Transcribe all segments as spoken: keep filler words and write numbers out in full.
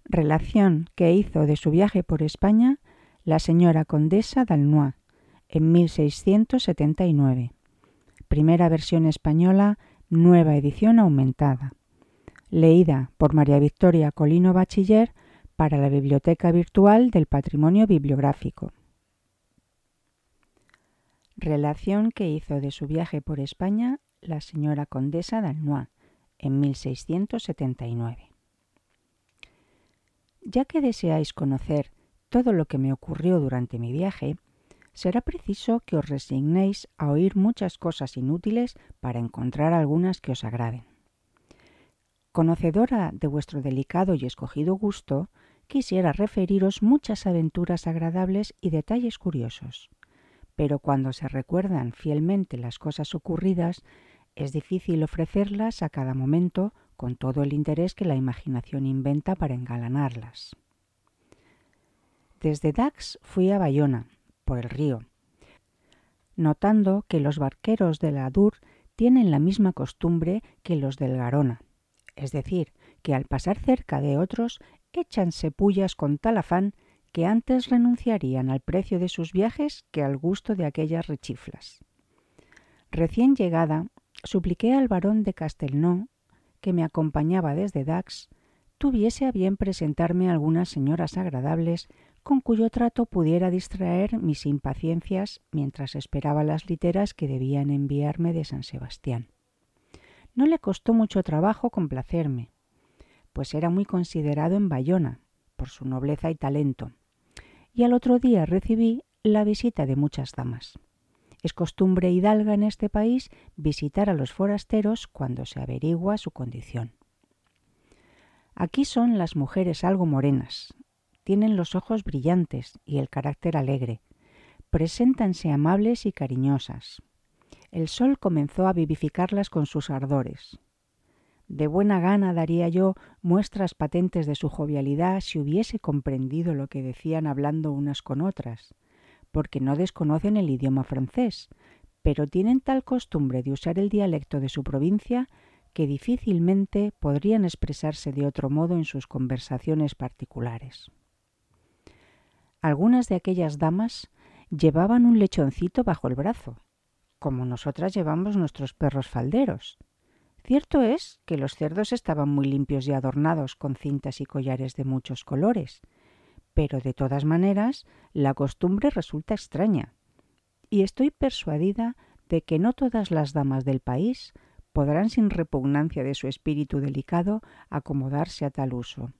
Relación que hizo de su viaje por España la señora condesa d'Aulnois en mil seiscientos setenta y nueve. Primera versión española, nueva edición aumentada. Leída por María Victoria Colino Bachiller para la Biblioteca Virtual del Patrimonio Bibliográfico. Relación que hizo de su viaje por España la señora condesa d'Aulnois en mil seiscientos setenta y nueve. Ya que deseáis conocer todo lo que me ocurrió durante mi viaje, será preciso que os resignéis a oír muchas cosas inútiles para encontrar algunas que os agraden. Conocedora de vuestro delicado y escogido gusto, quisiera referiros muchas aventuras agradables y detalles curiosos, pero cuando se recuerdan fielmente las cosas ocurridas, es difícil ofrecerlas a cada momento con todo el interés que la imaginación inventa para engalanarlas. Desde Dax fui a Bayona, por el río, notando que los barqueros de la Adour tienen la misma costumbre que los del Garona, es decir, que al pasar cerca de otros échanse pullas con tal afán que antes renunciarían al precio de sus viajes que al gusto de aquellas rechiflas. Recién llegada, supliqué al barón de Castelnau, que me acompañaba desde Dax, tuviese a bien presentarme a algunas señoras agradables con cuyo trato pudiera distraer mis impaciencias mientras esperaba las literas que debían enviarme de San Sebastián. No le costó mucho trabajo complacerme, pues era muy considerado en Bayona por su nobleza y talento, y al otro día recibí la visita de muchas damas. Es costumbre hidalga en este país visitar a los forasteros cuando se averigua su condición. Aquí son las mujeres algo morenas, tienen los ojos brillantes y el carácter alegre, preséntanse amables y cariñosas. El sol comenzó a vivificarlas con sus ardores. De buena gana daría yo muestras patentes de su jovialidad si hubiese comprendido lo que decían hablando unas con otras, porque no desconocen el idioma francés, pero tienen tal costumbre de usar el dialecto de su provincia que difícilmente podrían expresarse de otro modo en sus conversaciones particulares. Algunas de aquellas damas llevaban un lechoncito bajo el brazo, como nosotras llevamos nuestros perros falderos. Cierto es que los cerdos estaban muy limpios y adornados con cintas y collares de muchos colores, pero de todas maneras la costumbre resulta extraña, y estoy persuadida de que no todas las damas del país podrán sin repugnancia de su espíritu delicado acomodarse a tal uso.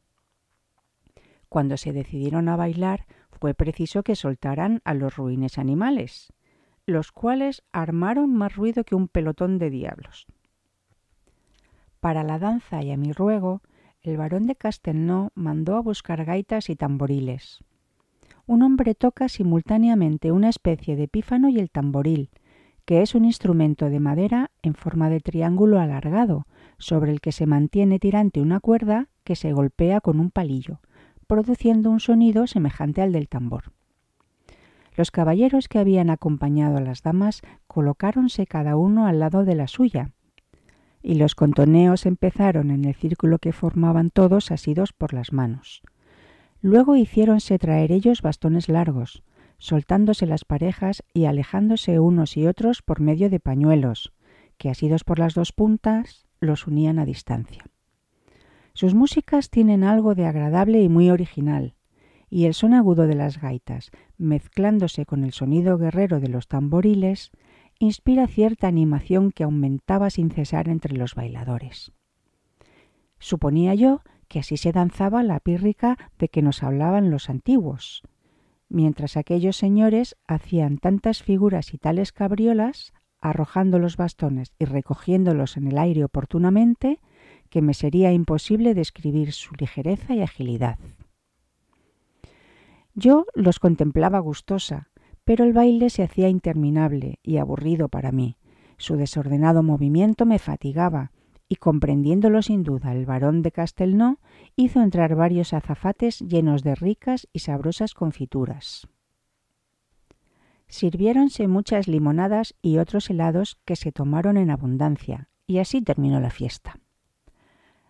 Cuando se decidieron a bailar, fue preciso que soltaran a los ruines animales, los cuales armaron más ruido que un pelotón de diablos. Para la danza y a mi ruego, el barón de Castelnau mandó a buscar gaitas y tamboriles. Un hombre toca simultáneamente una especie de pífano y el tamboril, que es un instrumento de madera en forma de triángulo alargado, sobre el que se mantiene tirante una cuerda que se golpea con un palillo, produciendo un sonido semejante al del tambor. Los caballeros que habían acompañado a las damas colocáronse cada uno al lado de la suya, y los contoneos empezaron en el círculo que formaban todos asidos por las manos. Luego hiciéronse traer ellos bastones largos, soltándose las parejas y alejándose unos y otros por medio de pañuelos, que asidos por las dos puntas los unían a distancia. Sus músicas tienen algo de agradable y muy original, y el son agudo de las gaitas, mezclándose con el sonido guerrero de los tamboriles, inspira cierta animación que aumentaba sin cesar entre los bailadores. Suponía yo que así se danzaba la pírrica de que nos hablaban los antiguos, mientras aquellos señores hacían tantas figuras y tales cabriolas, arrojando los bastones y recogiéndolos en el aire oportunamente, que me sería imposible describir su ligereza y agilidad. Yo los contemplaba gustosa, pero el baile se hacía interminable y aburrido para mí. Su desordenado movimiento me fatigaba, y comprendiéndolo sin duda el barón de Castelnau, hizo entrar varios azafates llenos de ricas y sabrosas confituras. Sirviéronse muchas limonadas y otros helados que se tomaron en abundancia, y así terminó la fiesta.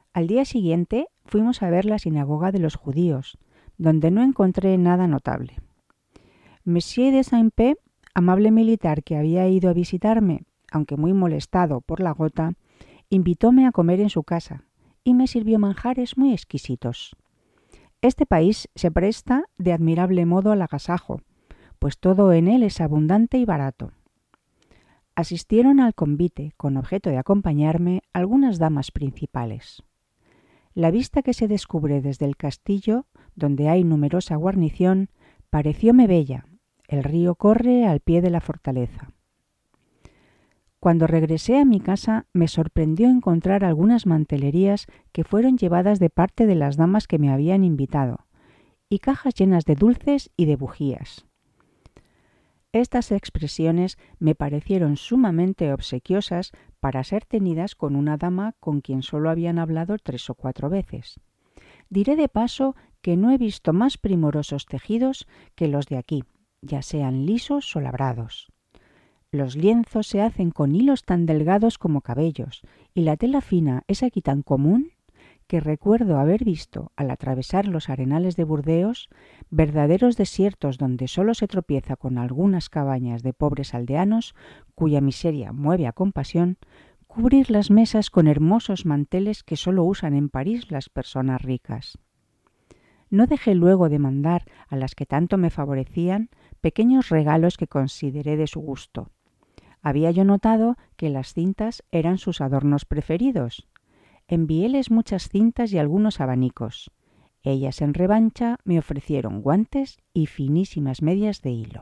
Al día siguiente fuimos a ver la sinagoga de los judíos, donde no encontré nada notable. Monsieur de Saint-Pé, amable militar que había ido a visitarme, aunque muy molestado por la gota, invitóme a comer en su casa y me sirvió manjares muy exquisitos. Este país se presta de admirable modo al agasajo, pues todo en él es abundante y barato. Asistieron al convite, con objeto de acompañarme, algunas damas principales. La vista que se descubre desde el castillo, donde hay numerosa guarnición, parecióme bella. El río corre al pie de la fortaleza. Cuando regresé a mi casa me sorprendió encontrar algunas mantelerías que fueron llevadas de parte de las damas que me habían invitado, y cajas llenas de dulces y de bujías. Estas expresiones me parecieron sumamente obsequiosas para ser tenidas con una dama con quien solo habían hablado tres o cuatro veces. Diré de paso que no he visto más primorosos tejidos que los de aquí, ya sean lisos o labrados. Los lienzos se hacen con hilos tan delgados como cabellos, y la tela fina es aquí tan común que recuerdo haber visto, al atravesar los arenales de Burdeos, verdaderos desiertos donde solo se tropieza con algunas cabañas de pobres aldeanos, cuya miseria mueve a compasión, cubrir las mesas con hermosos manteles que solo usan en París las personas ricas. No dejé luego de mandar a las que tanto me favorecían pequeños regalos que consideré de su gusto. Había yo notado que las cintas eran sus adornos preferidos. Enviéles muchas cintas y algunos abanicos. Ellas en revancha me ofrecieron guantes y finísimas medias de hilo.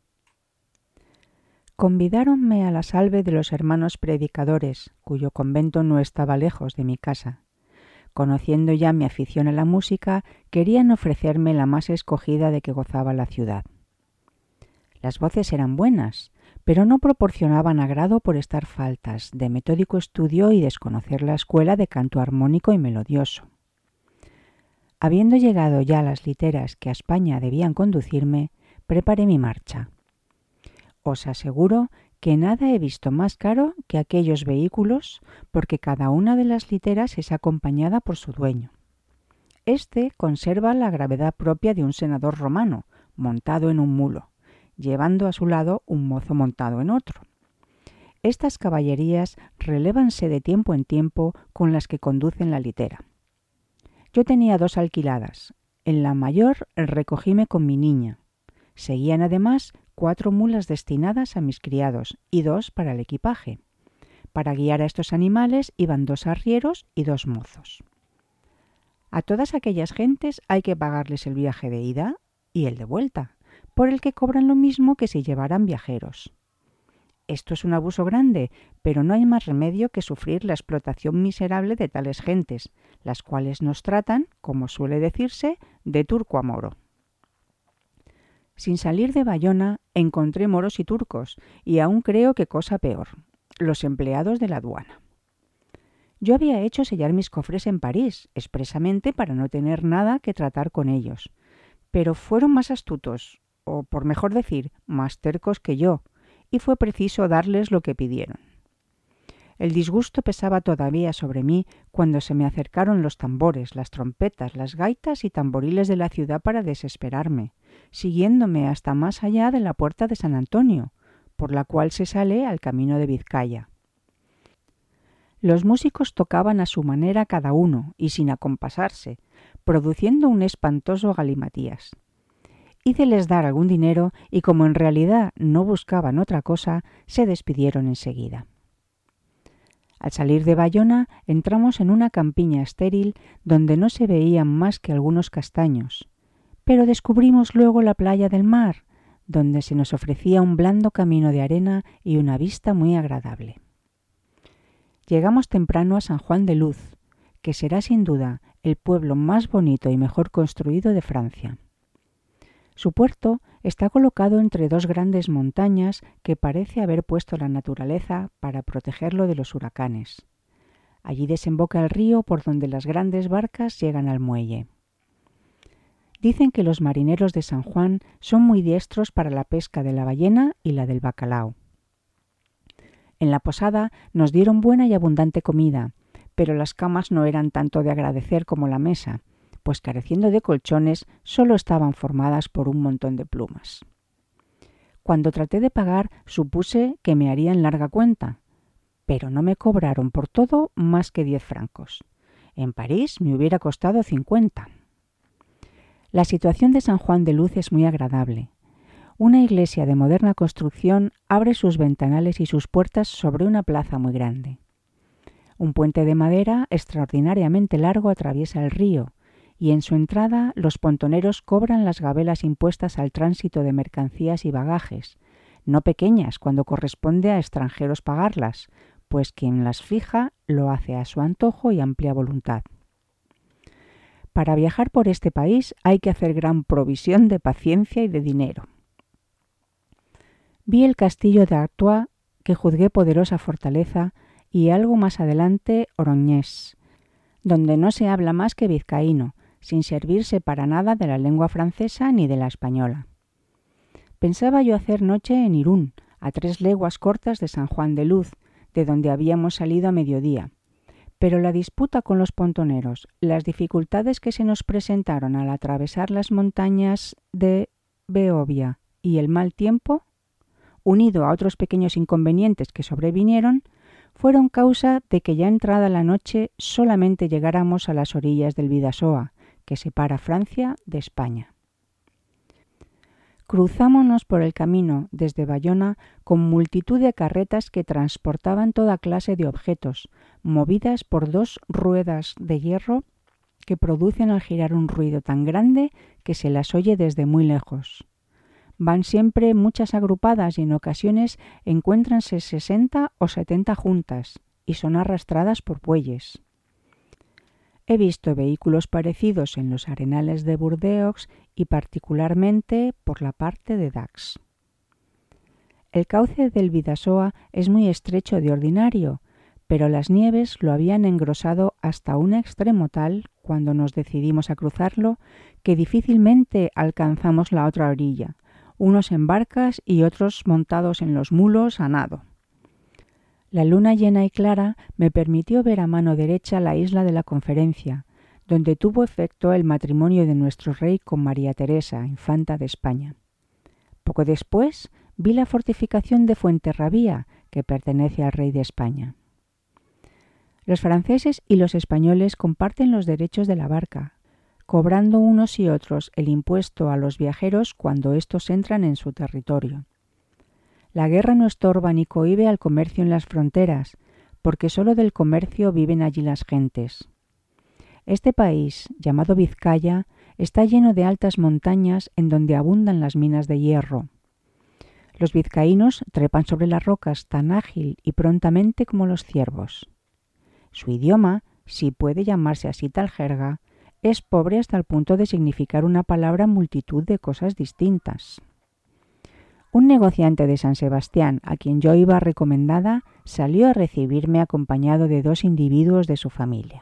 Convidáronme a la salve de los hermanos predicadores, cuyo convento no estaba lejos de mi casa. Conociendo ya mi afición a la música, querían ofrecerme la más escogida de que gozaba la ciudad. Las voces eran buenas, pero no proporcionaban agrado por estar faltas de metódico estudio y desconocer la escuela de canto armónico y melodioso. Habiendo llegado ya a las literas que a España debían conducirme, preparé mi marcha. Os aseguro que nada he visto más caro que aquellos vehículos, porque cada una de las literas es acompañada por su dueño. Este conserva la gravedad propia de un senador romano, montado en un mulo, llevando a su lado un mozo montado en otro. Estas caballerías relévanse de tiempo en tiempo con las que conducen la litera. Yo tenía dos alquiladas. En la mayor recogíme con mi niña. Seguían además cuatro mulas destinadas a mis criados y dos para el equipaje. Para guiar a estos animales iban dos arrieros y dos mozos. A todas aquellas gentes hay que pagarles el viaje de ida y el de vuelta, por el que cobran lo mismo que si llevaran viajeros. Esto es un abuso grande, pero no hay más remedio que sufrir la explotación miserable de tales gentes, las cuales nos tratan, como suele decirse, de turco a moro. Sin salir de Bayona encontré moros y turcos, y aún creo que cosa peor, los empleados de la aduana. Yo había hecho sellar mis cofres en París, expresamente para no tener nada que tratar con ellos, pero fueron más astutos, o por mejor decir, más tercos que yo, y fue preciso darles lo que pidieron. El disgusto pesaba todavía sobre mí cuando se me acercaron los tambores, las trompetas, las gaitas y tamboriles de la ciudad para desesperarme, siguiéndome hasta más allá de la puerta de San Antonio, por la cual se sale al camino de Vizcaya. Los músicos tocaban a su manera cada uno y sin acompasarse, produciendo un espantoso galimatías. Híceles dar algún dinero y como en realidad no buscaban otra cosa, se despidieron enseguida. Al salir de Bayona entramos en una campiña estéril donde no se veían más que algunos castaños, pero descubrimos luego la playa del mar, donde se nos ofrecía un blando camino de arena y una vista muy agradable. Llegamos temprano a San Juan de Luz, que será sin duda el pueblo más bonito y mejor construido de Francia. Su puerto está colocado entre dos grandes montañas que parece haber puesto la naturaleza para protegerlo de los huracanes. Allí desemboca el río por donde las grandes barcas llegan al muelle. Dicen que los marineros de San Juan son muy diestros para la pesca de la ballena y la del bacalao. En la posada nos dieron buena y abundante comida, pero las camas no eran tanto de agradecer como la mesa, pues careciendo de colchones solo estaban formadas por un montón de plumas. Cuando traté de pagar supuse que me harían larga cuenta, pero no me cobraron por todo más que diez francos. En París me hubiera costado cincuenta. La situación de San Juan de Luz es muy agradable. Una iglesia de moderna construcción abre sus ventanales y sus puertas sobre una plaza muy grande. Un puente de madera extraordinariamente largo atraviesa el río, y en su entrada los pontoneros cobran las gabelas impuestas al tránsito de mercancías y bagajes, no pequeñas cuando corresponde a extranjeros pagarlas, pues quien las fija lo hace a su antojo y amplia voluntad. Para viajar por este país hay que hacer gran provisión de paciencia y de dinero. Vi el castillo de Artois, que juzgué poderosa fortaleza, y algo más adelante Oroñés, donde no se habla más que vizcaíno, sin servirse para nada de la lengua francesa ni de la española. Pensaba yo hacer noche en Irún, a tres leguas cortas de San Juan de Luz, de donde habíamos salido a mediodía. Pero la disputa con los pontoneros, las dificultades que se nos presentaron al atravesar las montañas de Beovia y el mal tiempo, unido a otros pequeños inconvenientes que sobrevinieron, fueron causa de que ya entrada la noche solamente llegáramos a las orillas del Bidasoa, que separa Francia de España. Cruzámonos por el camino desde Bayona con multitud de carretas que transportaban toda clase de objetos, movidas por dos ruedas de hierro que producen al girar un ruido tan grande que se las oye desde muy lejos. Van siempre muchas agrupadas y en ocasiones encuéntranse sesenta o setenta juntas y son arrastradas por bueyes. He visto vehículos parecidos en los arenales de Burdeos y particularmente por la parte de Dax. El cauce del Bidasoa es muy estrecho de ordinario, pero las nieves lo habían engrosado hasta un extremo tal, cuando nos decidimos a cruzarlo, que difícilmente alcanzamos la otra orilla, unos en barcas y otros montados en los mulos a nado. La luna llena y clara me permitió ver a mano derecha la isla de la Conferencia, donde tuvo efecto el matrimonio de nuestro rey con María Teresa, infanta de España. Poco después vi la fortificación de Fuenterrabía, que pertenece al rey de España. Los franceses y los españoles comparten los derechos de la barca, cobrando unos y otros el impuesto a los viajeros cuando éstos entran en su territorio. La guerra no estorba ni cohíbe al comercio en las fronteras, porque sólo del comercio viven allí las gentes. Este país, llamado Vizcaya, está lleno de altas montañas en donde abundan las minas de hierro. Los vizcaínos trepan sobre las rocas tan ágil y prontamente como los ciervos. Su idioma, si puede llamarse así tal jerga, es pobre hasta el punto de significar una palabra multitud de cosas distintas. Un negociante de San Sebastián, a quien yo iba recomendada, salió a recibirme acompañado de dos individuos de su familia.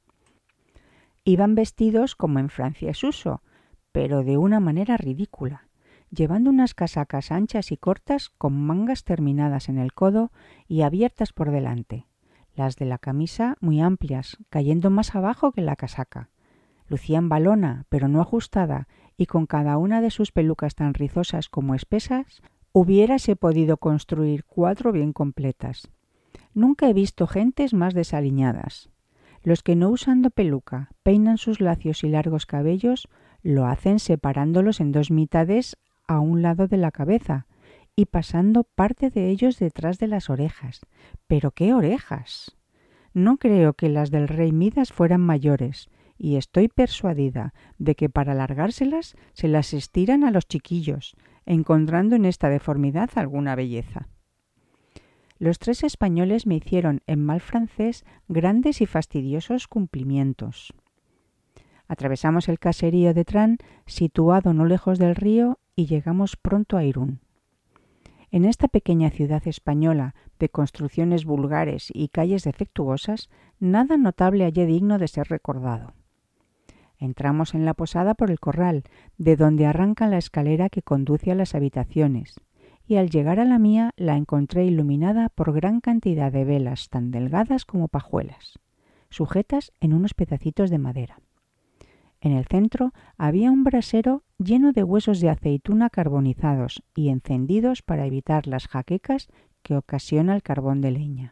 Iban vestidos como en Francia es uso, pero de una manera ridícula, llevando unas casacas anchas y cortas con mangas terminadas en el codo y abiertas por delante, las de la camisa muy amplias, cayendo más abajo que la casaca. Lucían valona, pero no ajustada, y con cada una de sus pelucas tan rizosas como espesas, hubiérase podido construir cuatro bien completas. Nunca he visto gentes más desaliñadas. Los que no usando peluca peinan sus lacios y largos cabellos, lo hacen separándolos en dos mitades a un lado de la cabeza y pasando parte de ellos detrás de las orejas. ¡Pero qué orejas! No creo que las del rey Midas fueran mayores, y estoy persuadida de que para alargárselas se las estiran a los chiquillos, encontrando en esta deformidad alguna belleza. Los tres españoles me hicieron en mal francés grandes y fastidiosos cumplimientos. Atravesamos el caserío de Trán, situado no lejos del río, y llegamos pronto a Irún. En esta pequeña ciudad española, de construcciones vulgares y calles defectuosas, nada notable hallé digno de ser recordado. Entramos en la posada por el corral, de donde arranca la escalera que conduce a las habitaciones, y al llegar a la mía la encontré iluminada por gran cantidad de velas tan delgadas como pajuelas. sujetas en unos pedacitos de madera. En el centro había un brasero lleno de huesos de aceituna carbonizados y encendidos para evitar las jaquecas que ocasiona el carbón de leña.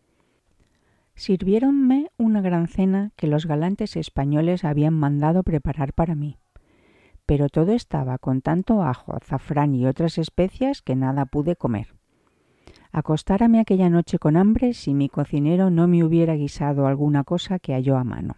Sirviéronme una gran cena que los galantes españoles habían mandado preparar para mí, pero todo estaba con tanto ajo, azafrán y otras especias que nada pude comer. Acostárame aquella noche con hambre si mi cocinero no me hubiera guisado alguna cosa que halló a mano.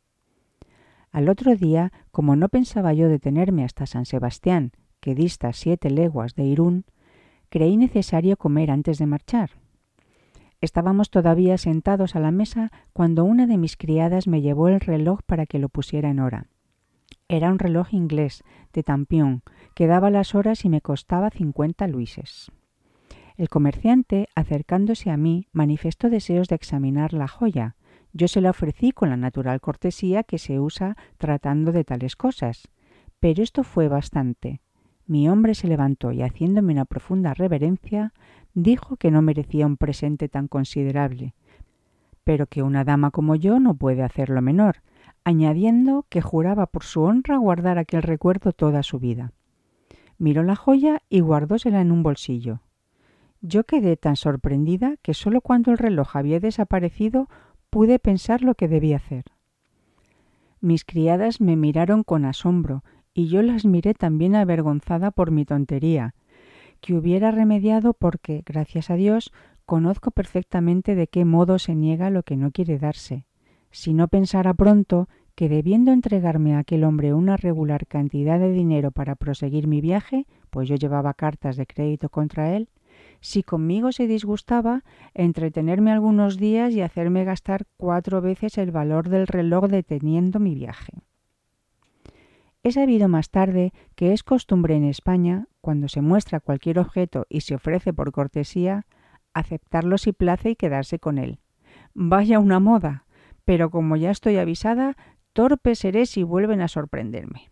Al otro día, como no pensaba yo detenerme hasta San Sebastián, que dista siete leguas de Irún, creí necesario comer antes de marchar. Estábamos todavía sentados a la mesa cuando una de mis criadas me llevó el reloj para que lo pusiera en hora. Era un reloj inglés, de tampión, que daba las horas y me costaba cincuenta luises. El comerciante, acercándose a mí, manifestó deseos de examinar la joya. Yo se la ofrecí con la natural cortesía que se usa tratando de tales cosas. Pero esto fue bastante. Mi hombre se levantó y, haciéndome una profunda reverencia, dijo que no merecía un presente tan considerable, pero que una dama como yo no puede hacerlo menor, añadiendo que juraba por su honra guardar aquel recuerdo toda su vida. Miró la joya y guardósela en un bolsillo. Yo quedé tan sorprendida que sólo cuando el reloj había desaparecido pude pensar lo que debía hacer. Mis criadas me miraron con asombro y yo las miré también avergonzada por mi tontería, que hubiera remediado porque, gracias a Dios, conozco perfectamente de qué modo se niega lo que no quiere darse. Si no pensara pronto que, debiendo entregarme a aquel hombre una regular cantidad de dinero para proseguir mi viaje, pues yo llevaba cartas de crédito contra él, si conmigo se disgustaba, entretenerme algunos días y hacerme gastar cuatro veces el valor del reloj deteniendo mi viaje. He sabido más tarde que es costumbre en España, cuando se muestra cualquier objeto y se ofrece por cortesía, aceptarlo si place y quedarse con él. Vaya una moda, pero como ya estoy avisada, torpe seré si vuelven a sorprenderme.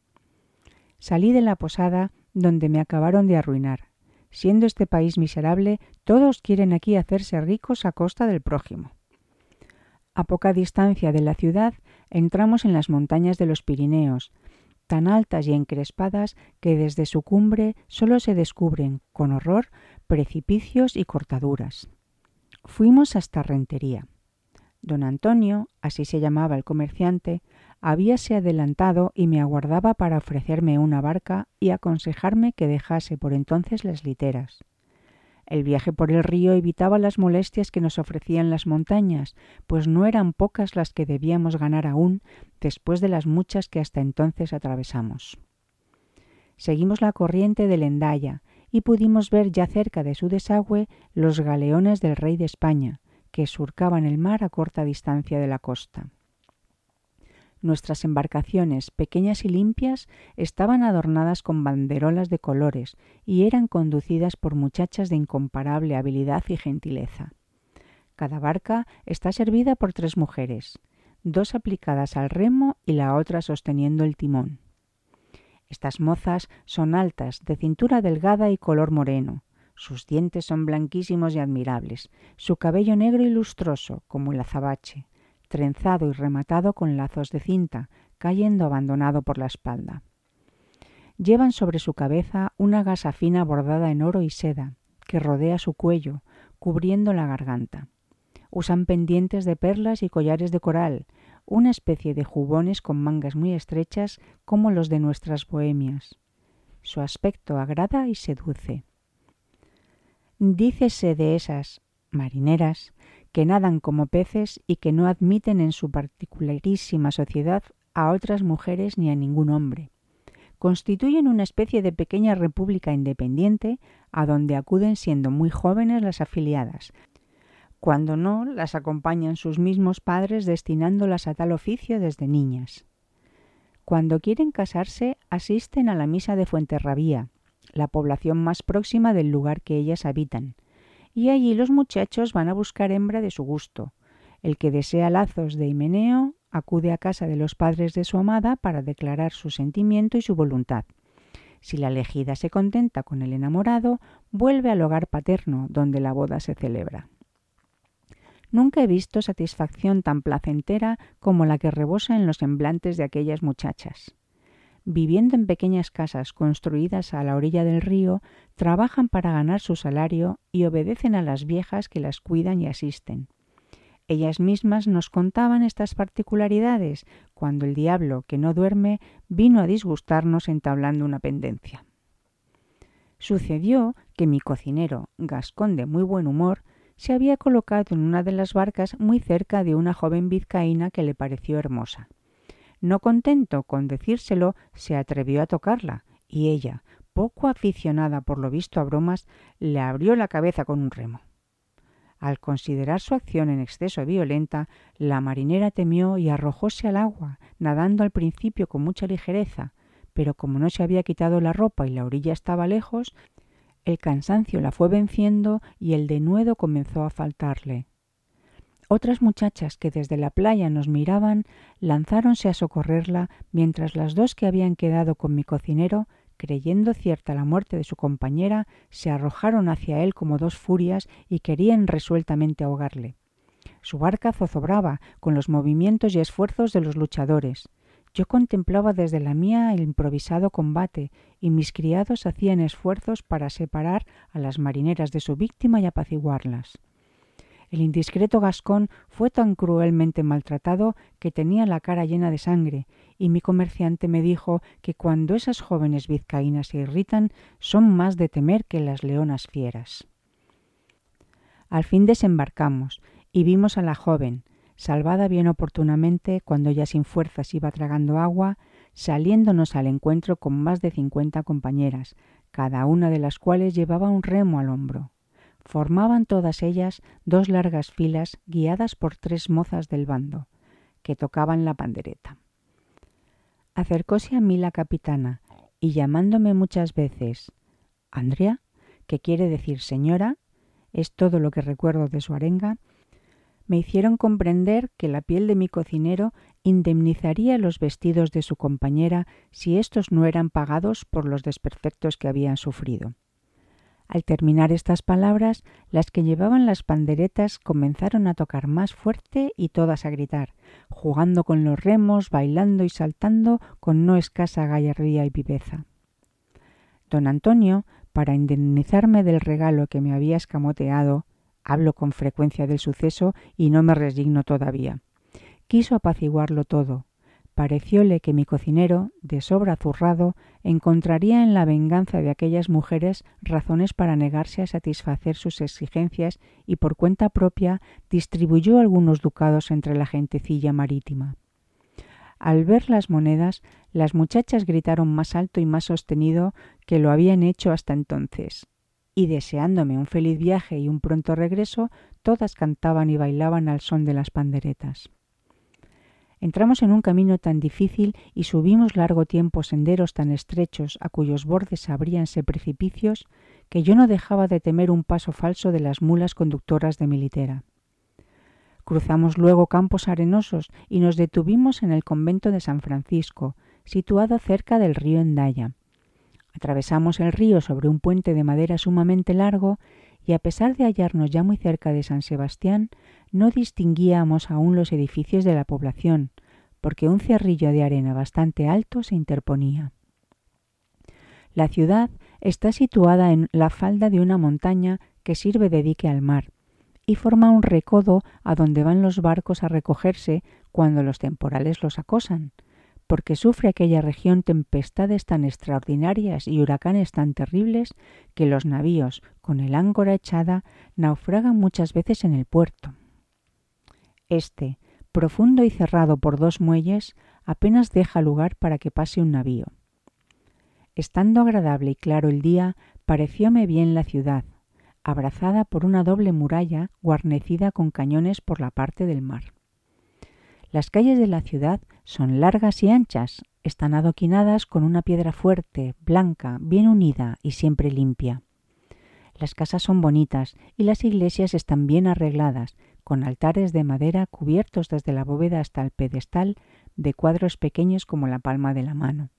Salí de la posada donde me acabaron de arruinar. Siendo este país miserable, todos quieren aquí hacerse ricos a costa del prójimo. A poca distancia de la ciudad entramos en las montañas de los Pirineos, tan altas y encrespadas que desde su cumbre solo se descubren, con horror, precipicios y cortaduras. Fuimos hasta Rentería. Don Antonio, así se llamaba el comerciante, habíase adelantado y me aguardaba para ofrecerme una barca y aconsejarme que dejase por entonces las literas. El viaje por el río evitaba las molestias que nos ofrecían las montañas, pues no eran pocas las que debíamos ganar aún después de las muchas que hasta entonces atravesamos. Seguimos la corriente del Hendaya y pudimos ver ya cerca de su desagüe los galeones del rey de España, que surcaban el mar a corta distancia de la costa. Nuestras embarcaciones, pequeñas y limpias, estaban adornadas con banderolas de colores y eran conducidas por muchachas de incomparable habilidad y gentileza. Cada barca está servida por tres mujeres, dos aplicadas al remo y la otra sosteniendo el timón. Estas mozas son altas, de cintura delgada y color moreno. Sus dientes son blanquísimos y admirables, su cabello negro y lustroso, como el azabache, trenzado y rematado con lazos de cinta, cayendo abandonado por la espalda. Llevan sobre su cabeza una gasa fina bordada en oro y seda, que rodea su cuello, cubriendo la garganta. Usan pendientes de perlas y collares de coral, una especie de jubones con mangas muy estrechas como los de nuestras bohemias. Su aspecto agrada y seduce. Dícese de esas marineras que nadan como peces y que no admiten en su particularísima sociedad a otras mujeres ni a ningún hombre. Constituyen una especie de pequeña república independiente a donde acuden siendo muy jóvenes las afiliadas. Cuando no, las acompañan sus mismos padres destinándolas a tal oficio desde niñas. Cuando quieren casarse, asisten a la misa de Fuenterrabía, la población más próxima del lugar que ellas habitan, y allí los muchachos van a buscar hembra de su gusto. El que desea lazos de himeneo acude a casa de los padres de su amada para declarar su sentimiento y su voluntad. Si la elegida se contenta con el enamorado, vuelve al hogar paterno, donde la boda se celebra. Nunca he visto satisfacción tan placentera como la que rebosa en los semblantes de aquellas muchachas. Viviendo en pequeñas casas construidas a la orilla del río, trabajan para ganar su salario y obedecen a las viejas que las cuidan y asisten. Ellas mismas nos contaban estas particularidades cuando el diablo, que no duerme, vino a disgustarnos entablando una pendencia. Sucedió que mi cocinero, Gascón de muy buen humor, se había colocado en una de las barcas muy cerca de una joven vizcaína que le pareció hermosa. No contento con decírselo, se atrevió a tocarla, y ella, poco aficionada por lo visto a bromas, le abrió la cabeza con un remo. Al considerar su acción en exceso violenta, la marinera temió y arrojóse al agua, nadando al principio con mucha ligereza, pero como no se había quitado la ropa y la orilla estaba lejos, el cansancio la fue venciendo y el denuedo comenzó a faltarle. Otras muchachas que desde la playa nos miraban lanzáronse a socorrerla, mientras las dos que habían quedado con mi cocinero, creyendo cierta la muerte de su compañera, se arrojaron hacia él como dos furias y querían resueltamente ahogarle. Su barca zozobraba con los movimientos y esfuerzos de los luchadores. Yo contemplaba desde la mía el improvisado combate y mis criados hacían esfuerzos para separar a las marineras de su víctima y apaciguarlas. El indiscreto Gascón fue tan cruelmente maltratado que tenía la cara llena de sangre, y mi comerciante me dijo que cuando esas jóvenes vizcaínas se irritan son más de temer que las leonas fieras. Al fin desembarcamos y vimos a la joven, salvada bien oportunamente cuando ya sin fuerzas iba tragando agua, saliéndonos al encuentro con más de cincuenta compañeras, cada una de las cuales llevaba un remo al hombro. Formaban todas ellas dos largas filas guiadas por tres mozas del bando, que tocaban la pandereta. Acercóse a mí la capitana y llamándome muchas veces «Andrea», que quiere decir señora, es todo lo que recuerdo de su arenga, me hicieron comprender que la piel de mi cocinero indemnizaría los vestidos de su compañera si éstos no eran pagados por los desperfectos que habían sufrido. Al terminar estas palabras, las que llevaban las panderetas comenzaron a tocar más fuerte y todas a gritar, jugando con los remos, bailando y saltando con no escasa gallardía y viveza. Don Antonio, para indemnizarme del regalo que me había escamoteado, hablo con frecuencia del suceso y no me resigno todavía, quiso apaciguarlo todo. Parecióle que mi cocinero, de sobra zurrado, encontraría en la venganza de aquellas mujeres razones para negarse a satisfacer sus exigencias y por cuenta propia distribuyó algunos ducados entre la gentecilla marítima. Al ver las monedas, las muchachas gritaron más alto y más sostenido que lo habían hecho hasta entonces, y deseándome un feliz viaje y un pronto regreso, todas cantaban y bailaban al son de las panderetas. Entramos en un camino tan difícil y subimos largo tiempo senderos tan estrechos a cuyos bordes abríanse precipicios que yo no dejaba de temer un paso falso de las mulas conductoras de mi litera. Cruzamos luego campos arenosos y nos detuvimos en el convento de San Francisco, situado cerca del río Hendaya. Atravesamos el río sobre un puente de madera sumamente largo y a pesar de hallarnos ya muy cerca de San Sebastián, no distinguíamos aún los edificios de la población, porque un cerrillo de arena bastante alto se interponía. La ciudad está situada en la falda de una montaña que sirve de dique al mar y forma un recodo a donde van los barcos a recogerse cuando los temporales los acosan, porque sufre aquella región tempestades tan extraordinarias y huracanes tan terribles que los navíos, con el áncora echada, naufragan muchas veces en el puerto. Este, profundo y cerrado por dos muelles, apenas deja lugar para que pase un navío. Estando agradable y claro el día, parecióme bien la ciudad, abrazada por una doble muralla guarnecida con cañones por la parte del mar. Las calles de la ciudad son largas y anchas, están adoquinadas con una piedra fuerte, blanca, bien unida y siempre limpia. Las casas son bonitas y las iglesias están bien arregladas, con altares de madera cubiertos desde la bóveda hasta el pedestal de cuadros pequeños como la palma de la mano.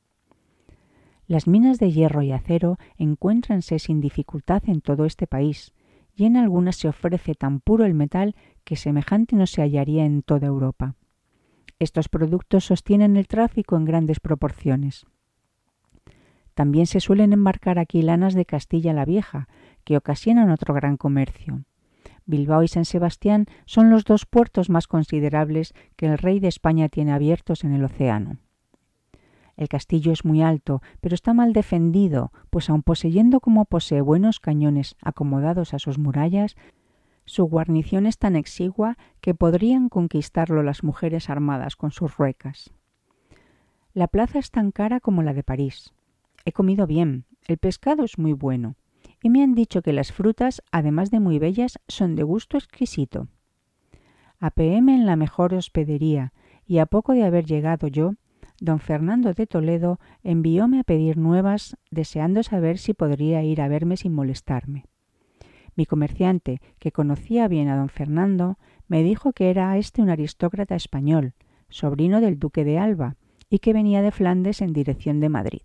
Las minas de hierro y acero encuéntranse sin dificultad en todo este país, y en algunas se ofrece tan puro el metal que semejante no se hallaría en toda Europa. Estos productos sostienen el tráfico en grandes proporciones. También se suelen embarcar aquí lanas de Castilla la Vieja, que ocasionan otro gran comercio. Bilbao y San Sebastián son los dos puertos más considerables que el rey de España tiene abiertos en el océano. El castillo es muy alto, pero está mal defendido, pues aun poseyendo como posee buenos cañones acomodados a sus murallas, su guarnición es tan exigua que podrían conquistarlo las mujeres armadas con sus ruecas. La plaza es tan cara como la de París. He comido bien, el pescado es muy bueno, y me han dicho que las frutas, además de muy bellas, son de gusto exquisito. Apeéme en la mejor hospedería, y a poco de haber llegado yo, don Fernando de Toledo envióme a pedir nuevas, deseando saber si podría ir a verme sin molestarme. Mi comerciante, que conocía bien a don Fernando, me dijo que era éste un aristócrata español, sobrino del duque de Alba, y que venía de Flandes en dirección de Madrid.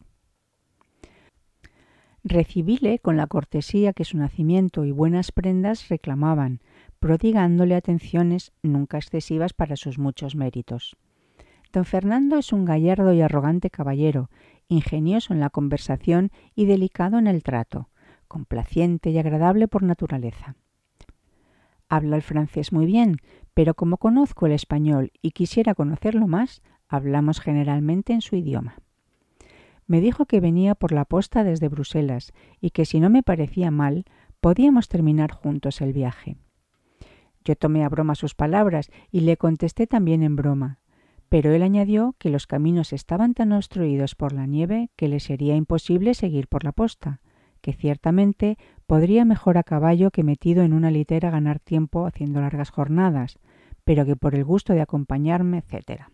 Recibíle con la cortesía que su nacimiento y buenas prendas reclamaban, prodigándole atenciones nunca excesivas para sus muchos méritos. Don Fernando es un gallardo y arrogante caballero, ingenioso en la conversación y delicado en el trato, complaciente y agradable por naturaleza. Habla el francés muy bien, pero como conozco el español y quisiera conocerlo más, hablamos generalmente en su idioma. Me dijo que venía por la posta desde Bruselas y que si no me parecía mal, podíamos terminar juntos el viaje. Yo tomé a broma sus palabras y le contesté también en broma, pero él añadió que los caminos estaban tan obstruidos por la nieve que le sería imposible seguir por la posta, que ciertamente podría mejor a caballo que metido en una litera ganar tiempo haciendo largas jornadas, pero que por el gusto de acompañarme, etcétera.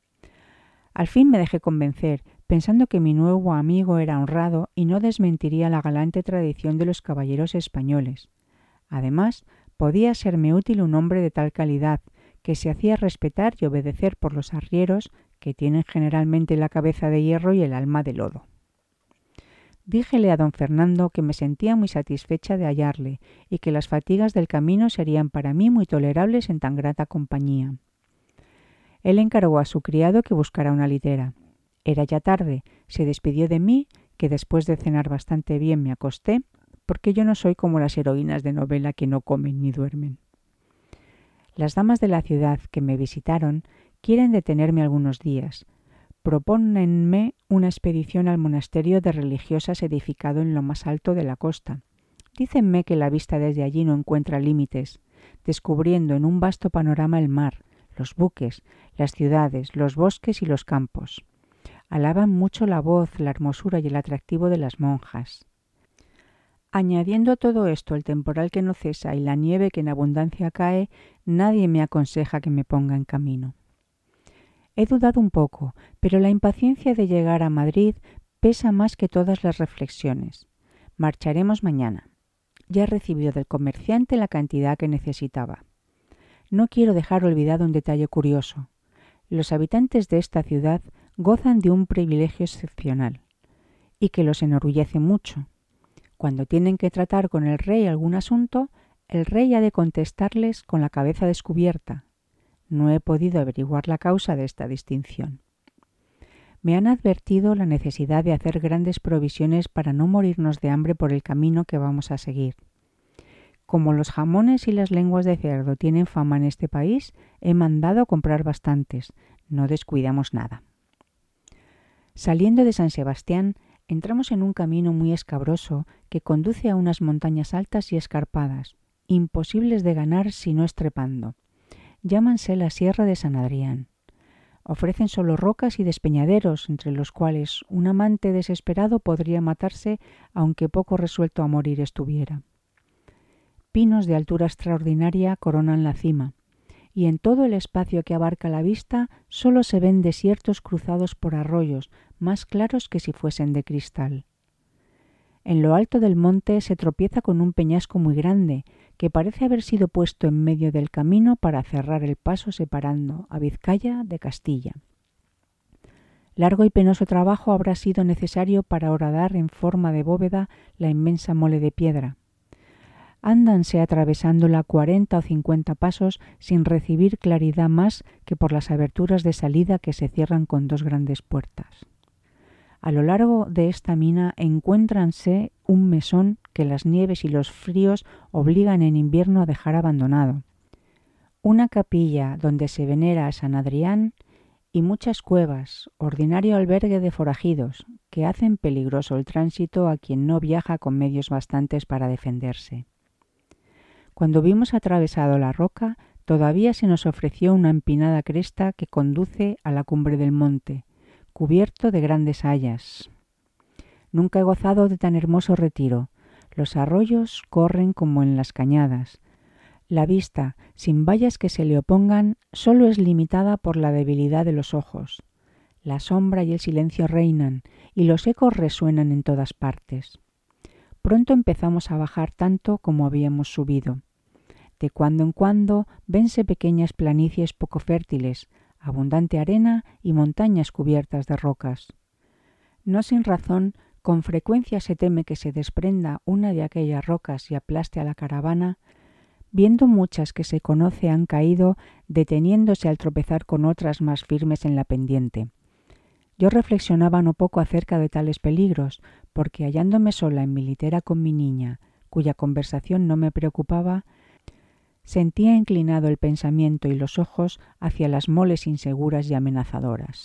Al fin me dejé convencer, pensando que mi nuevo amigo era honrado y no desmentiría la galante tradición de los caballeros españoles. Además, podía serme útil un hombre de tal calidad, que se hacía respetar y obedecer por los arrieros, que tienen generalmente la cabeza de hierro y el alma de lodo. Díjele a don Fernando que me sentía muy satisfecha de hallarle y que las fatigas del camino serían para mí muy tolerables en tan grata compañía. Él encargó a su criado que buscara una litera. Era ya tarde, se despidió de mí, que después de cenar bastante bien me acosté, porque yo no soy como las heroínas de novela que no comen ni duermen. Las damas de la ciudad que me visitaron quieren detenerme algunos días. Propónenme una expedición al monasterio de religiosas edificado en lo más alto de la costa. Dícenme que la vista desde allí no encuentra límites, descubriendo en un vasto panorama el mar, los buques, las ciudades, los bosques y los campos. Alaban mucho la voz, la hermosura y el atractivo de las monjas. Añadiendo a todo esto el temporal que no cesa y la nieve que en abundancia cae, nadie me aconseja que me ponga en camino. He dudado un poco, pero la impaciencia de llegar a Madrid pesa más que todas las reflexiones. Marcharemos mañana. Ya he recibido del comerciante la cantidad que necesitaba. No quiero dejar olvidado un detalle curioso. Los habitantes de esta ciudad gozan de un privilegio excepcional y que los enorgullece mucho. Cuando tienen que tratar con el rey algún asunto, el rey ha de contestarles con la cabeza descubierta. No he podido averiguar la causa de esta distinción. Me han advertido la necesidad de hacer grandes provisiones para no morirnos de hambre por el camino que vamos a seguir. Como los jamones y las lenguas de cerdo tienen fama en este país, he mandado comprar bastantes. No descuidamos nada. Saliendo de San Sebastián, entramos en un camino muy escabroso que conduce a unas montañas altas y escarpadas, imposibles de ganar si no es trepando. Llámanse la Sierra de San Adrián. Ofrecen solo rocas y despeñaderos, entre los cuales un amante desesperado podría matarse aunque poco resuelto a morir estuviera. Pinos de altura extraordinaria coronan la cima, y en todo el espacio que abarca la vista solo se ven desiertos cruzados por arroyos, más claros que si fuesen de cristal. En lo alto del monte se tropieza con un peñasco muy grande, que parece haber sido puesto en medio del camino para cerrar el paso separando a Vizcaya de Castilla. Largo y penoso trabajo habrá sido necesario para horadar en forma de bóveda la inmensa mole de piedra. Ándanse atravesándola cuarenta o cincuenta pasos sin recibir claridad más que por las aberturas de salida que se cierran con dos grandes puertas. A lo largo de esta mina encuéntranse un mesón que las nieves y los fríos obligan en invierno a dejar abandonado, una capilla donde se venera a San Adrián y muchas cuevas, ordinario albergue de forajidos, que hacen peligroso el tránsito a quien no viaja con medios bastantes para defenderse. Cuando vimos atravesado la roca, todavía se nos ofreció una empinada cresta que conduce a la cumbre del monte, cubierto de grandes hayas. Nunca he gozado de tan hermoso retiro. Los arroyos corren como en las cañadas. La vista, sin vallas que se le opongan, solo es limitada por la debilidad de los ojos. La sombra y el silencio reinan, y los ecos resuenan en todas partes. Pronto empezamos a bajar tanto como habíamos subido. De cuando en cuando vense pequeñas planicies poco fértiles, abundante arena y montañas cubiertas de rocas. No sin razón, con frecuencia se teme que se desprenda una de aquellas rocas y aplaste a la caravana, viendo muchas que se conoce han caído, deteniéndose al tropezar con otras más firmes en la pendiente. Yo reflexionaba no poco acerca de tales peligros, porque hallándome sola en mi litera con mi niña, cuya conversación no me preocupaba, sentía inclinado el pensamiento y los ojos hacia las moles inseguras y amenazadoras.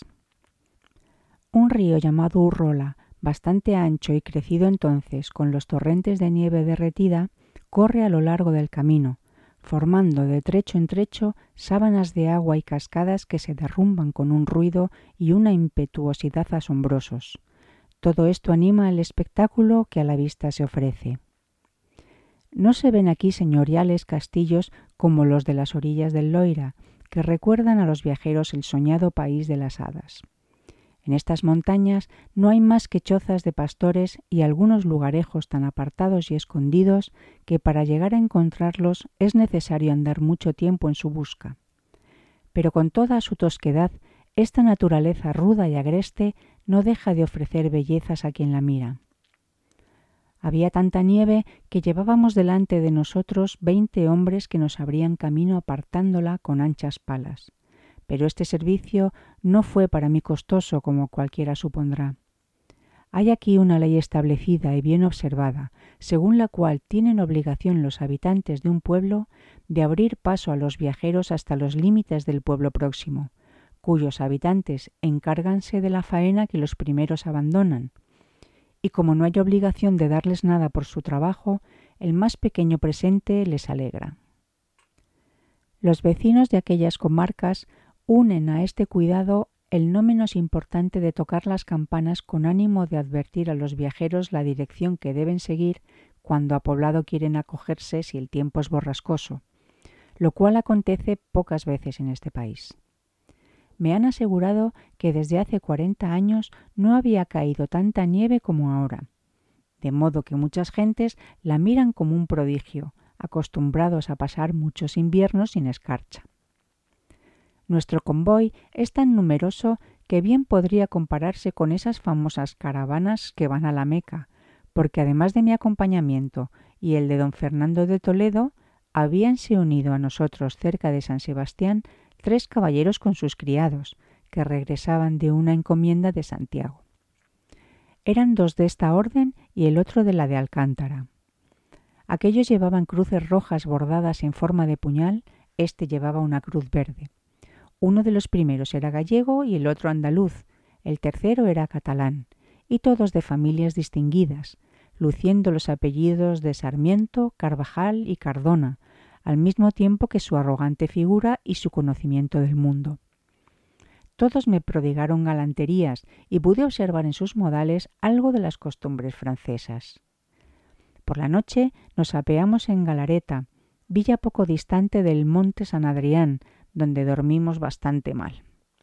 Un río llamado Urrola, bastante ancho y crecido entonces con los torrentes de nieve derretida, corre a lo largo del camino, formando de trecho en trecho sábanas de agua y cascadas que se derrumban con un ruido y una impetuosidad asombrosos. Todo esto anima el espectáculo que a la vista se ofrece. No se ven aquí señoriales castillos como los de las orillas del Loira, que recuerdan a los viajeros el soñado país de las hadas. En estas montañas no hay más que chozas de pastores y algunos lugarejos tan apartados y escondidos que para llegar a encontrarlos es necesario andar mucho tiempo en su busca. Pero con toda su tosquedad, esta naturaleza ruda y agreste no deja de ofrecer bellezas a quien la mira. Había tanta nieve que llevábamos delante de nosotros veinte hombres que nos abrían camino apartándola con anchas palas. Pero este servicio no fue para mí costoso como cualquiera supondrá. Hay aquí una ley establecida y bien observada, según la cual tienen obligación los habitantes de un pueblo de abrir paso a los viajeros hasta los límites del pueblo próximo, cuyos habitantes encárganse de la faena que los primeros abandonan. Y como no hay obligación de darles nada por su trabajo, el más pequeño presente les alegra. Los vecinos de aquellas comarcas unen a este cuidado el no menos importante de tocar las campanas con ánimo de advertir a los viajeros la dirección que deben seguir cuando a poblado quieren acogerse si el tiempo es borrascoso, lo cual acontece pocas veces en este país. Me han asegurado que desde hace cuarenta años no había caído tanta nieve como ahora, de modo que muchas gentes la miran como un prodigio, acostumbrados a pasar muchos inviernos sin escarcha. Nuestro convoy es tan numeroso que bien podría compararse con esas famosas caravanas que van a la Meca, porque además de mi acompañamiento y el de don Fernando de Toledo, habíanse unido a nosotros cerca de San Sebastián tres caballeros con sus criados, que regresaban de una encomienda de Santiago. Eran dos de esta orden y el otro de la de Alcántara. Aquellos llevaban cruces rojas bordadas en forma de puñal, este llevaba una cruz verde. Uno de los primeros era gallego y el otro andaluz, el tercero era catalán, y todos de familias distinguidas, luciendo los apellidos de Sarmiento, Carvajal y Cardona, al mismo tiempo que su arrogante figura y su conocimiento del mundo. Todos me prodigaron galanterías y pude observar en sus modales algo de las costumbres francesas. Por la noche nos apeamos en Galareta, villa poco distante del monte San Adrián, donde dormimos bastante mal.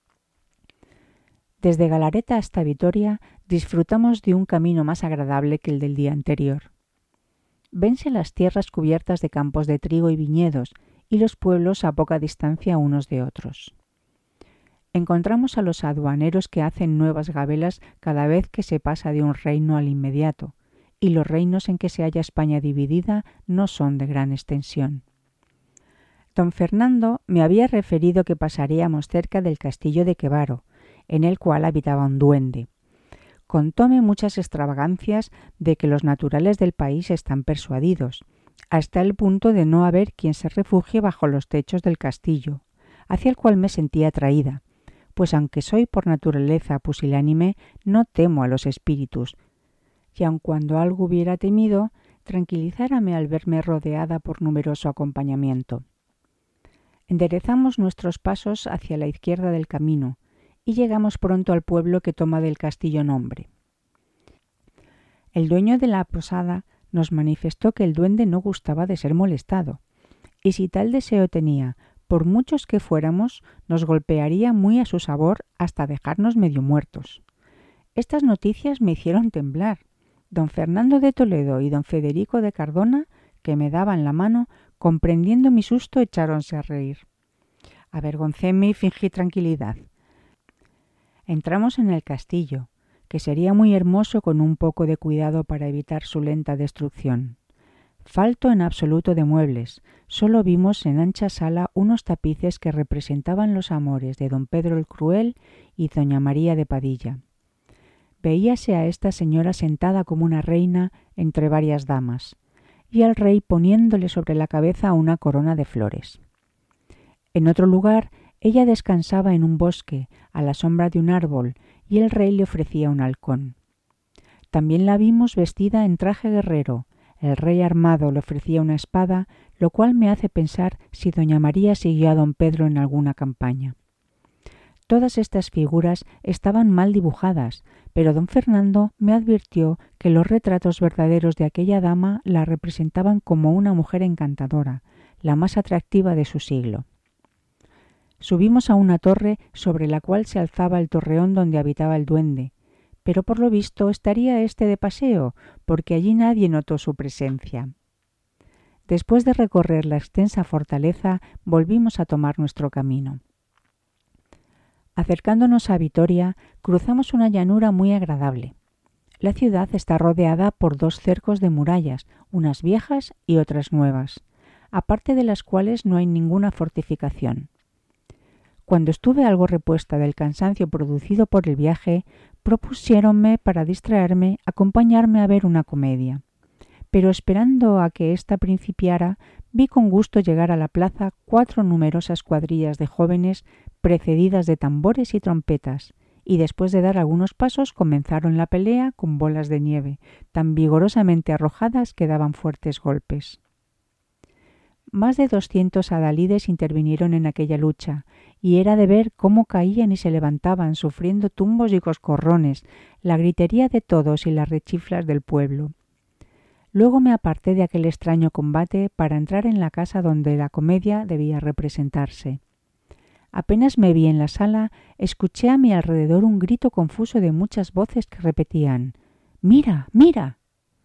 Desde Galareta hasta Vitoria disfrutamos de un camino más agradable que el del día anterior. Vense las tierras cubiertas de campos de trigo y viñedos y los pueblos a poca distancia unos de otros. Encontramos a los aduaneros que hacen nuevas gabelas cada vez que se pasa de un reino al inmediato, y los reinos en que se halla España dividida no son de gran extensión. Don Fernando me había referido que pasaríamos cerca del castillo de Quevaro, en el cual habitaba un duende. Contóme muchas extravagancias de que los naturales del país están persuadidos, hasta el punto de no haber quien se refugie bajo los techos del castillo, hacia el cual me sentía atraída, pues aunque soy por naturaleza pusilánime, no temo a los espíritus, y aun cuando algo hubiera temido, tranquilizárame al verme rodeada por numeroso acompañamiento. Enderezamos nuestros pasos hacia la izquierda del camino y llegamos pronto al pueblo que toma del castillo nombre. El dueño de la posada nos manifestó que el duende no gustaba de ser molestado, y si tal deseo tenía, por muchos que fuéramos, nos golpearía muy a su sabor hasta dejarnos medio muertos. Estas noticias me hicieron temblar. Don Fernando de Toledo y don Federico de Cardona, que me daban la mano, comprendiendo mi susto, echáronse a reír. Avergoncéme y fingí tranquilidad. Entramos en el castillo, que sería muy hermoso con un poco de cuidado para evitar su lenta destrucción. Falto en absoluto de muebles, solo vimos en ancha sala unos tapices que representaban los amores de don Pedro el Cruel y doña María de Padilla. Veíase a esta señora sentada como una reina entre varias damas, y al rey poniéndole sobre la cabeza una corona de flores. En otro lugar, ella descansaba en un bosque, a la sombra de un árbol, y el rey le ofrecía un halcón. También la vimos vestida en traje guerrero. El rey armado le ofrecía una espada, lo cual me hace pensar si doña María siguió a don Pedro en alguna campaña. Todas estas figuras estaban mal dibujadas, pero don Fernando me advirtió que los retratos verdaderos de aquella dama la representaban como una mujer encantadora, la más atractiva de su siglo. Subimos a una torre sobre la cual se alzaba el torreón donde habitaba el duende, pero por lo visto estaría éste de paseo, porque allí nadie notó su presencia. Después de recorrer la extensa fortaleza, volvimos a tomar nuestro camino. Acercándonos a Vitoria, cruzamos una llanura muy agradable. La ciudad está rodeada por dos cercos de murallas, unas viejas y otras nuevas, aparte de las cuales no hay ninguna fortificación. Cuando estuve algo repuesta del cansancio producido por el viaje, propusiéronme, para distraerme, acompañarme a ver una comedia. Pero esperando a que ésta principiara, vi con gusto llegar a la plaza cuatro numerosas cuadrillas de jóvenes precedidas de tambores y trompetas, y después de dar algunos pasos comenzaron la pelea con bolas de nieve, tan vigorosamente arrojadas que daban fuertes golpes. Más de doscientos adalides intervinieron en aquella lucha, y era de ver cómo caían y se levantaban, sufriendo tumbos y coscorrones, la gritería de todos y las rechiflas del pueblo. Luego me aparté de aquel extraño combate para entrar en la casa donde la comedia debía representarse. Apenas me vi en la sala, escuché a mi alrededor un grito confuso de muchas voces que repetían «¡Mira, mira!».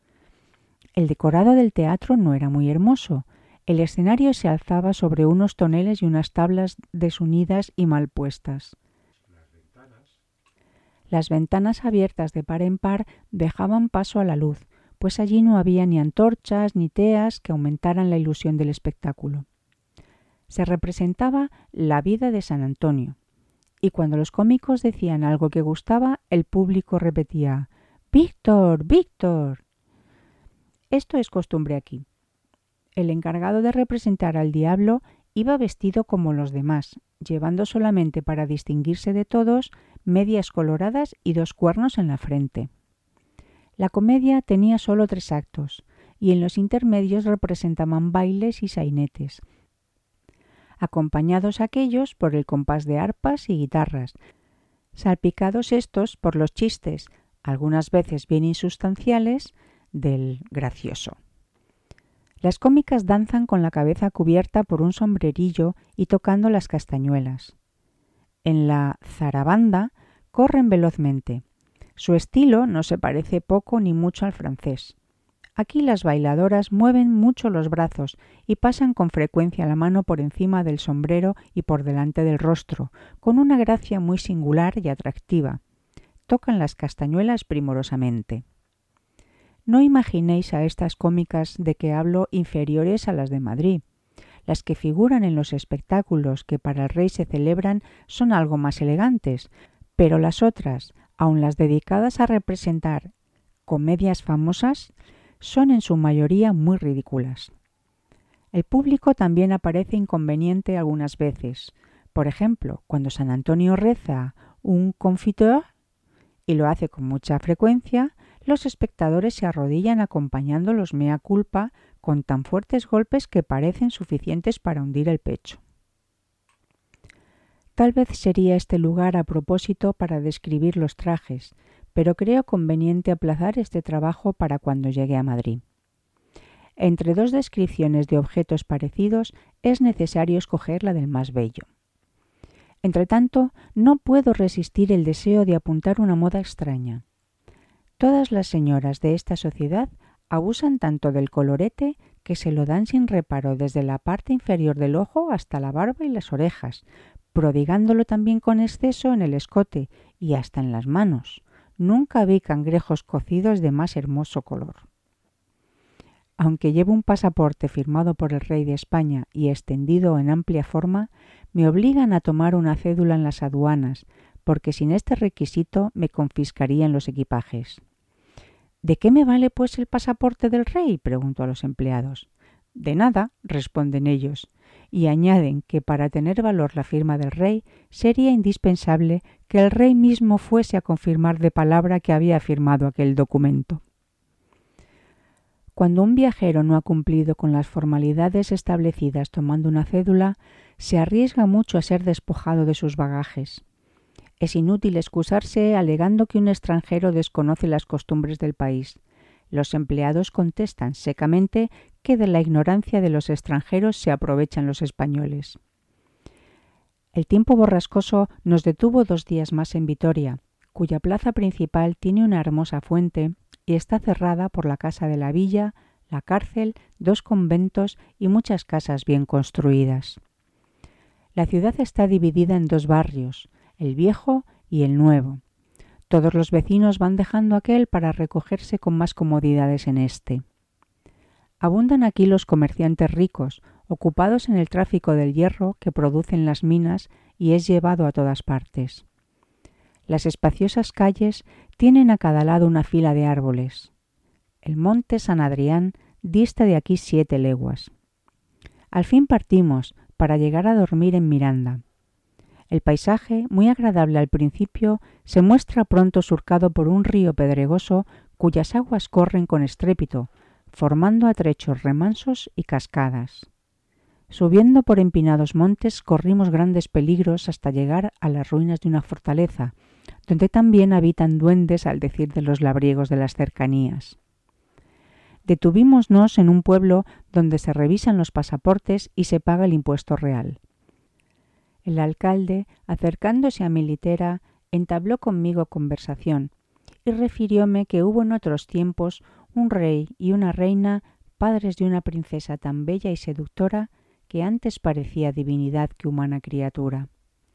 El decorado del teatro no era muy hermoso. El escenario se alzaba sobre unos toneles y unas tablas desunidas y mal puestas. Las ventanas. Las ventanas abiertas de par en par dejaban paso a la luz, pues allí no había ni antorchas ni teas que aumentaran la ilusión del espectáculo. Se representaba la vida de San Antonio, y cuando los cómicos decían algo que gustaba, el público repetía «¡Víctor! ¡Víctor!». Esto es costumbre aquí. El encargado de representar al diablo iba vestido como los demás, llevando solamente para distinguirse de todos medias coloradas y dos cuernos en la frente. La comedia tenía solo tres actos, y en los intermedios representaban bailes y sainetes, acompañados aquellos por el compás de arpas y guitarras, salpicados estos por los chistes, algunas veces bien insustanciales, del gracioso. Las cómicas danzan con la cabeza cubierta por un sombrerillo y tocando las castañuelas. En la zarabanda corren velozmente. Su estilo no se parece poco ni mucho al francés. Aquí las bailadoras mueven mucho los brazos y pasan con frecuencia la mano por encima del sombrero y por delante del rostro, con una gracia muy singular y atractiva. Tocan las castañuelas primorosamente. No imaginéis a estas cómicas de que hablo inferiores a las de Madrid. Las que figuran en los espectáculos que para el rey se celebran son algo más elegantes, pero las otras, aun las dedicadas a representar comedias famosas, son en su mayoría muy ridículas. El público también aparece inconveniente algunas veces. Por ejemplo, cuando San Antonio reza un confiteur, y lo hace con mucha frecuencia, los espectadores se arrodillan acompañando los mea culpa con tan fuertes golpes que parecen suficientes para hundir el pecho. Tal vez sería este lugar a propósito para describir los trajes, pero creo conveniente aplazar este trabajo para cuando llegue a Madrid. Entre dos descripciones de objetos parecidos es necesario escoger la del más bello. Entretanto, no puedo resistir el deseo de apuntar una moda extraña. Todas las señoras de esta sociedad abusan tanto del colorete que se lo dan sin reparo desde la parte inferior del ojo hasta la barba y las orejas, prodigándolo también con exceso en el escote y hasta en las manos. Nunca vi cangrejos cocidos de más hermoso color. Aunque llevo un pasaporte firmado por el rey de España y extendido en amplia forma, me obligan a tomar una cédula en las aduanas, porque sin este requisito me confiscarían los equipajes. ¿De qué me vale, pues, el pasaporte del rey?, pregunto a los empleados. De nada, responden ellos, y añaden que para tener valor la firma del rey sería indispensable que el rey mismo fuese a confirmar de palabra que había firmado aquel documento. Cuando un viajero no ha cumplido con las formalidades establecidas tomando una cédula, se arriesga mucho a ser despojado de sus bagajes. Es inútil excusarse alegando que un extranjero desconoce las costumbres del país. Los empleados contestan secamente que de la ignorancia de los extranjeros se aprovechan los españoles. El tiempo borrascoso nos detuvo dos días más en Vitoria, cuya plaza principal tiene una hermosa fuente y está cerrada por la casa de la villa, la cárcel, dos conventos y muchas casas bien construidas. La ciudad está dividida en dos barrios, el viejo y el nuevo. Todos los vecinos van dejando aquel para recogerse con más comodidades en este. Abundan aquí los comerciantes ricos, ocupados en el tráfico del hierro que producen las minas y es llevado a todas partes. Las espaciosas calles tienen a cada lado una fila de árboles. El monte San Adrián dista de aquí siete leguas. Al fin partimos para llegar a dormir en Miranda. El paisaje, muy agradable al principio, se muestra pronto surcado por un río pedregoso cuyas aguas corren con estrépito, formando a trechos remansos y cascadas. Subiendo por empinados montes corrimos grandes peligros hasta llegar a las ruinas de una fortaleza, donde también habitan duendes al decir de los labriegos de las cercanías. Detuvímonos en un pueblo donde se revisan los pasaportes y se paga el impuesto real. El alcalde, acercándose a mi litera, entabló conmigo conversación y refirióme que hubo en otros tiempos un rey y una reina, padres de una princesa tan bella y seductora que antes parecía divinidad que humana criatura.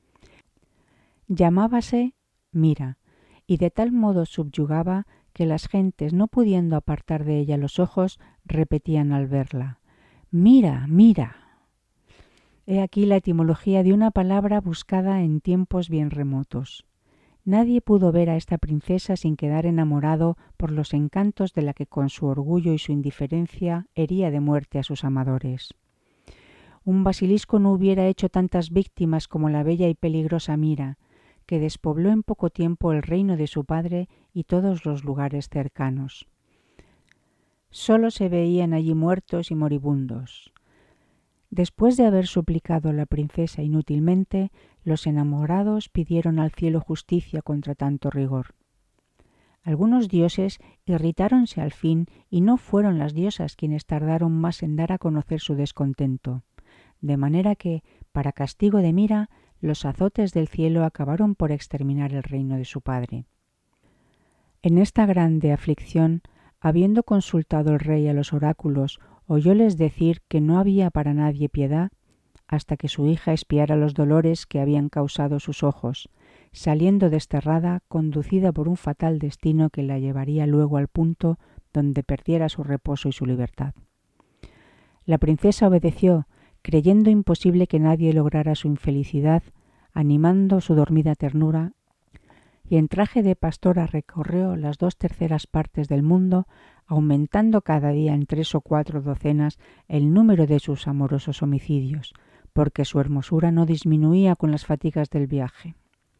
Llamábase Mira, y de tal modo subyugaba que las gentes, no pudiendo apartar de ella los ojos, repetían al verla: «Mira, mira». He aquí la etimología de una palabra buscada en tiempos bien remotos. Nadie pudo ver a esta princesa sin quedar enamorado por los encantos de la que con su orgullo y su indiferencia hería de muerte a sus amadores. Un basilisco no hubiera hecho tantas víctimas como la bella y peligrosa Mira, que despobló en poco tiempo el reino de su padre y todos los lugares cercanos. Solo se veían allí muertos y moribundos. Después de haber suplicado a la princesa inútilmente, los enamorados pidieron al cielo justicia contra tanto rigor. Algunos dioses irritáronse al fin y no fueron las diosas quienes tardaron más en dar a conocer su descontento, de manera que, para castigo de Mira, los azotes del cielo acabaron por exterminar el reino de su padre. En esta grande aflicción, habiendo consultado el rey a los oráculos, oyóles decir que no había para nadie piedad, hasta que su hija expiara los dolores que habían causado sus ojos, saliendo desterrada, conducida por un fatal destino que la llevaría luego al punto donde perdiera su reposo y su libertad. La princesa obedeció, creyendo imposible que nadie lograra su infelicidad, animando su dormida ternura, y en traje de pastora recorrió las dos terceras partes del mundo, aumentando cada día en tres o cuatro docenas el número de sus amorosos homicidios, porque su hermosura no disminuía con las fatigas del viaje.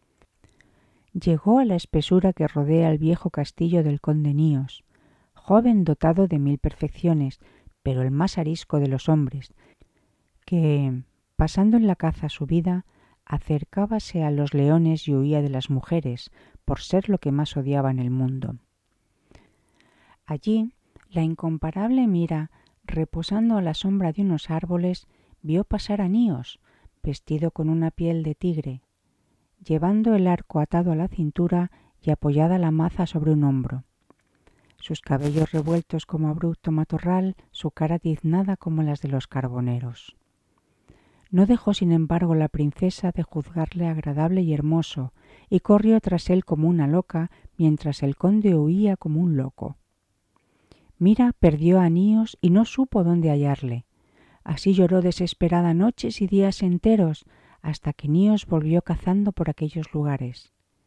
Llegó a la espesura que rodea el viejo castillo del conde Níos, joven dotado de mil perfecciones, pero el más arisco de los hombres, que, pasando en la caza su vida, acercábase a los leones y huía de las mujeres, por ser lo que más odiaba en el mundo. Allí, la incomparable Mira, reposando a la sombra de unos árboles, vio pasar a Níos, vestido con una piel de tigre, llevando el arco atado a la cintura y apoyada la maza sobre un hombro. Sus cabellos revueltos como abrupto matorral, su cara tiznada como las de los carboneros. No dejó, sin embargo, la princesa de juzgarle agradable y hermoso, y corrió tras él como una loca, mientras el conde huía como un loco. Mira perdió a Níos y no supo dónde hallarle. Así lloró desesperada noches y días enteros, hasta que Níos volvió cazando por aquellos lugares.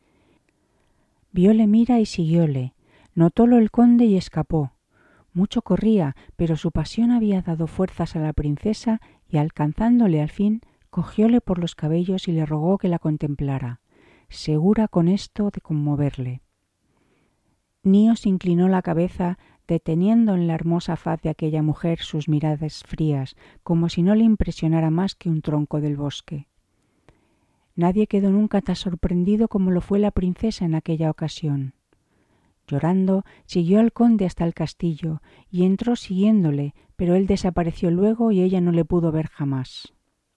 Vióle Mira y siguióle. Notólo el conde y escapó. Mucho corría, pero su pasión había dado fuerzas a la princesa y, alcanzándole al fin, cogióle por los cabellos y le rogó que la contemplara, segura con esto de conmoverle. Níos inclinó la cabeza, deteniendo en la hermosa faz de aquella mujer sus miradas frías, como si no le impresionara más que un tronco del bosque. Nadie quedó nunca tan sorprendido como lo fue la princesa en aquella ocasión. Llorando, siguió al conde hasta el castillo y entró siguiéndole, pero él desapareció luego y ella no le pudo ver jamás.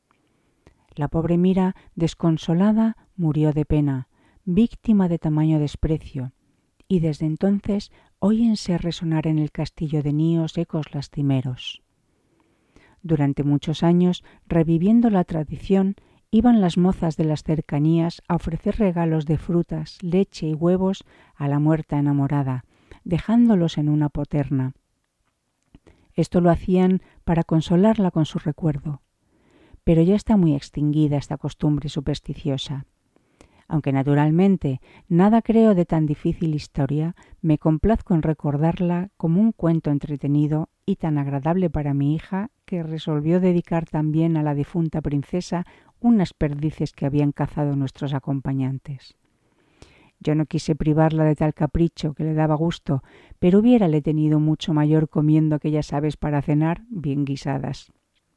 La pobre Mira, desconsolada, murió de pena, víctima de tamaño desprecio, y desde entonces óyense resonar en el castillo de Níos ecos lastimeros. Durante muchos años, reviviendo la tradición, iban las mozas de las cercanías a ofrecer regalos de frutas, leche y huevos a la muerta enamorada, dejándolos en una poterna. Esto lo hacían para consolarla con su recuerdo. Pero ya está muy extinguida esta costumbre supersticiosa. Aunque naturalmente nada creo de tan difícil historia, me complazco en recordarla como un cuento entretenido y tan agradable para mi hija, que resolvió dedicar también a la difunta princesa unas perdices que habían cazado nuestros acompañantes. Yo no quise privarla de tal capricho que le daba gusto, pero hubiérale tenido mucho mayor comiendo aquellas aves para cenar bien guisadas.